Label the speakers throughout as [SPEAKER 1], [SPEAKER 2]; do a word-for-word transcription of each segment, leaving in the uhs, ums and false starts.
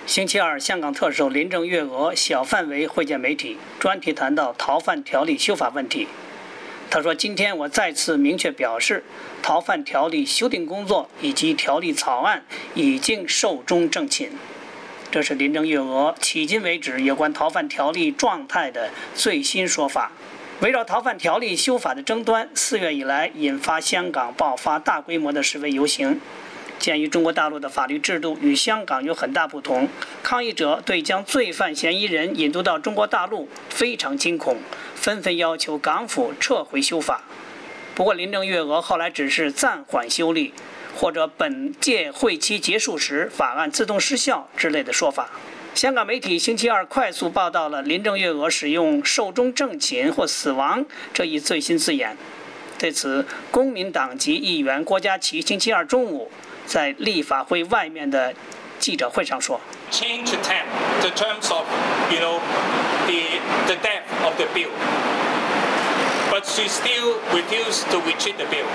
[SPEAKER 1] 星期二，香港特首林郑月娥小范围会见媒体，专题谈到逃犯条例修法问题。他说：“今天我再次明确表示，逃犯条例修订工作以及条例草案已经寿终正寝。”这是林郑月娥迄今为止有关逃犯条例状态的最新说法。围绕逃犯条例修法的争端，四月以来引发香港爆发大规模的示威游行。鉴于中国大陆的法律制度与香港有很大不同，抗议者对将罪犯嫌疑人引渡到中国大陆非常惊恐，纷纷要求港府撤回修法。不过，林郑月娥后来只是暂缓修例，或者本届会期结束时法案自动失效之类的说法。香港媒体星期二快速报道了林郑月娥使用寿终正寝或死亡这一最新字眼。对此，公民党籍议员郭家麒星期二中午在立法会外面的记者会上说
[SPEAKER 2] ：“Change the term, the terms of, you know, the the depth of the bill, but she still refused to retreat the bill.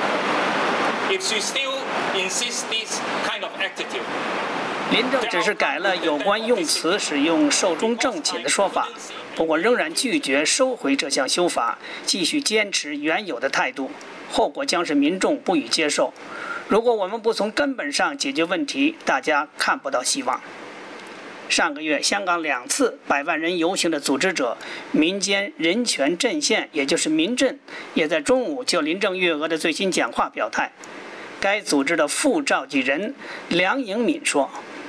[SPEAKER 2] If she still insists this kind of attitude.”
[SPEAKER 1] 林郑只是改了有关用词，使用寿终正寝的说法，不过仍然拒绝收回这项修法，继续坚持原有的态度，后果将是民众不予接受。如果我们不从根本上解决问题，大家看不到希望。上个月，香港两次百万人游行的组织者民间人权阵线，也就是民阵，也在中午就林郑月娥的最新讲话表态。该组织的副召集人梁颖敏说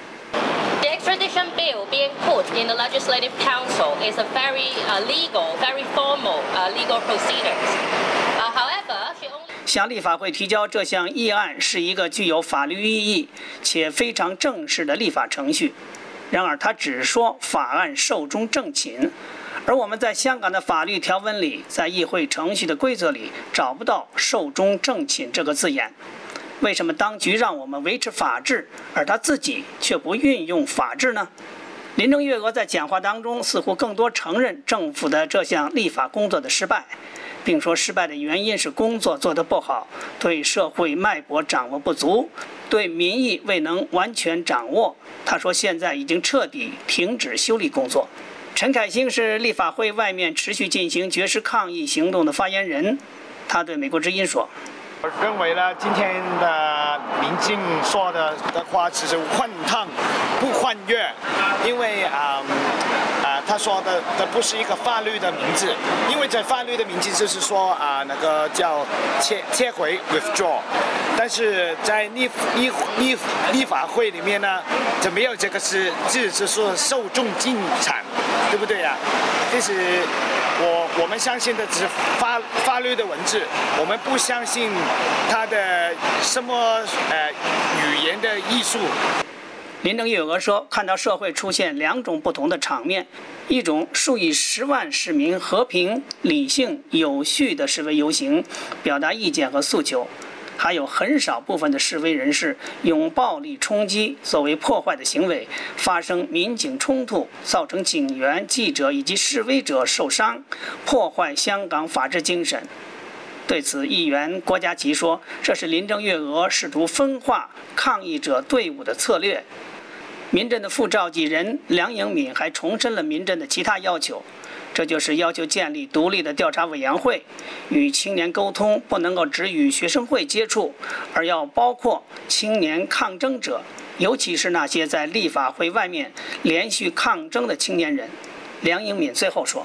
[SPEAKER 3] ：“The extradition bill being put in the Legislative Council is a very uh, legal, very formal uh, legal proceedings. Uh, however, she only...”
[SPEAKER 1] 向立法会提交这项议案是一个具有法律意义且非常正式的立法程序。然而，他只说法案寿终正寝，而我们在香港的法律条文里，在议会程序的规则里找不到寿终正寝这个字眼。为什么当局让我们维持法治，而他自己却不运用法治呢？林郑月娥在讲话当中似乎更多承认政府的这项立法工作的失败，并说失败的原因是工作做得不好，对社会脉搏掌握不足，对民意未能完全掌握。他说现在已经彻底停止修例工作。陈凯欣是立法会外面持续进行绝食抗议行动的发言人，他对美国之音说：“
[SPEAKER 4] 我认为呢，今天的民进说的的话只是换汤不换药，因为啊啊、呃，他说的的不是一个法律的名字，因为在法律的名字就是说啊、呃、那个叫撤撤回 withdraw， 但是在立立立立法会里面呢，就没有这个字，字是说寿终正寝，对不对呀、啊？这是。”我我们相信的只是法法律的文字，我们不相信它的什么呃语言的艺术。
[SPEAKER 1] 林郑月娥说，看到社会出现两种不同的场面，一种数以十万市民和平、理性、有序的示威游行，表达意见和诉求。还有很少部分的示威人士用暴力冲击作为破坏的行为，发生民警冲突，造成警员、记者以及示威者受伤，破坏香港法治精神。对此，议员郭家麒说，这是林郑月娥试图分化抗议者队伍的策略。民阵的副召集人梁颖敏还重申了民阵的其他要求，这就是要求建立独立的调查委员会，与青年沟通不能够只与学生会接触，而要包括青年抗争者，尤其是那些在立法会外面连续抗争的青年人。梁颖敏最后说，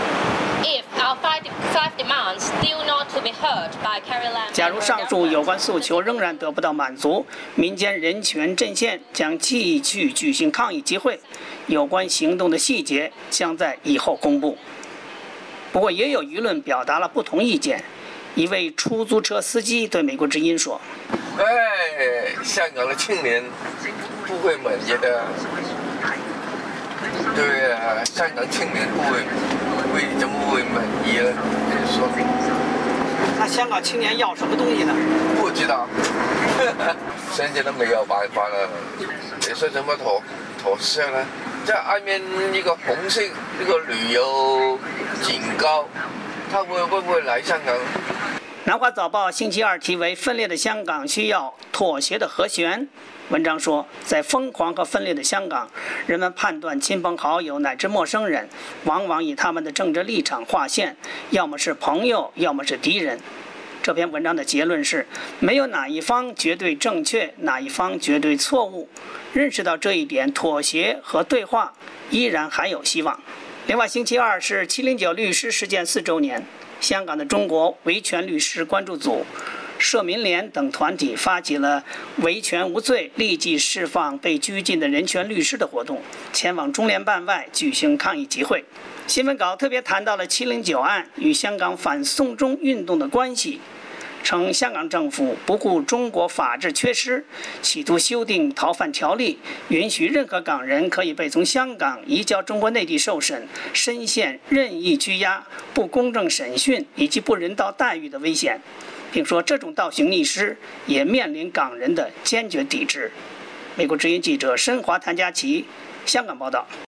[SPEAKER 1] 假如上述有关诉求仍然得不到满足，民间人权阵线将继续举行抗议集会，有关行动的细节将在以后公布。不过也有舆论表达了不同意见，一位出租车司机对美国之音说：“
[SPEAKER 5] 哎，香港的青年不会满意的。对啊，香港青年不会，会怎么会满意呢？说，
[SPEAKER 1] 那香港青年要什么东西呢？
[SPEAKER 5] 不知道，现在都没有办法了。你说怎么妥妥协呢？在外面一个红色一个旅游警告，他会会不会来香港？”
[SPEAKER 1] 南华早报星期二题为《分裂的香港需要妥协的和弦》文章说，在疯狂和分裂的香港，人们判断亲朋好友乃至陌生人，往往以他们的政治立场划线，要么是朋友，要么是敌人。这篇文章的结论是，没有哪一方绝对正确，哪一方绝对错误。认识到这一点，妥协和对话依然还有希望。另外，星期二是七零九律师事件四周年。香港的中国维权律师关注组、社民联等团体发起了维权无罪、立即释放被拘禁的人权律师的活动，前往中联办外举行抗议集会。新闻稿特别谈到了七零九案与香港反送中运动的关系，称香港政府不顾中国法治缺失，企图修订逃犯条例，允许任何港人可以被从香港移交中国内地受审，深陷任意拘押、不公正审讯以及不人道待遇的危险，并说这种倒行逆施也面临港人的坚决抵制。美国之音记者申华谭家琪，香港报道。